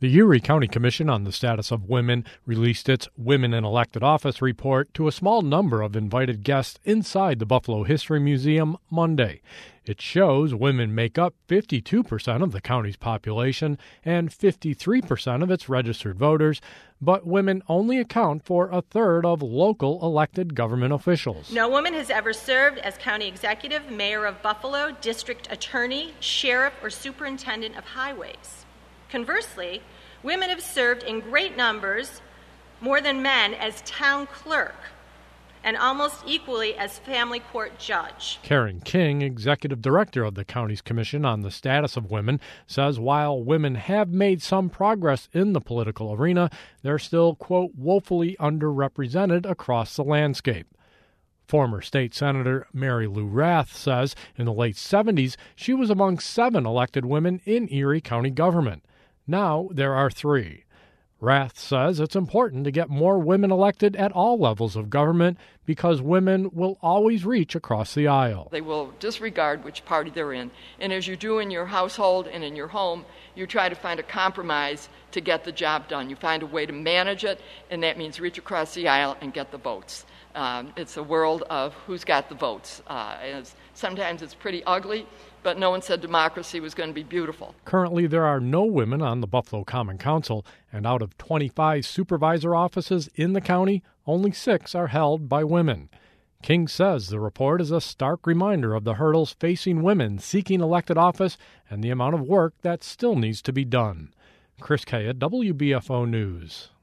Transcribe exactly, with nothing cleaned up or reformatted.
The Erie County Commission on the Status of Women released its Women in Elected Office report to a small number of invited guests inside the Buffalo History Museum Monday. It shows women make up fifty-two percent of the county's population and fifty-three percent of its registered voters, but women only account for a third of local elected government officials. No woman has ever served as county executive, mayor of Buffalo, district attorney, sheriff, or superintendent of highways. Conversely, women have served in great numbers, more than men, as town clerk, and almost equally as family court judge. Karen King, executive director of the county's Commission on the Status of Women, says while women have made some progress in the political arena, they're still, quote, woefully underrepresented across the landscape. Former state senator Mary Lou Rath says in the late seventies she was among seven elected women in Erie County government. Now there are three. Rath says it's important to get more women elected at all levels of government because women will always reach across the aisle. They will disregard which party they're in. And as you do in your household and in your home, you try to find a compromise to get the job done. You find a way to manage it, and that means reach across the aisle and get the votes. Um, it's a world of who's got the votes. Uh, it's, sometimes it's pretty ugly, but no one said democracy was going to be beautiful. Currently, there are no women on the Buffalo Common Council, and out of twenty-five supervisor offices in the county, only six are held by women. King says the report is a stark reminder of the hurdles facing women seeking elected office and the amount of work that still needs to be done. Chris Kaya, W B F O News.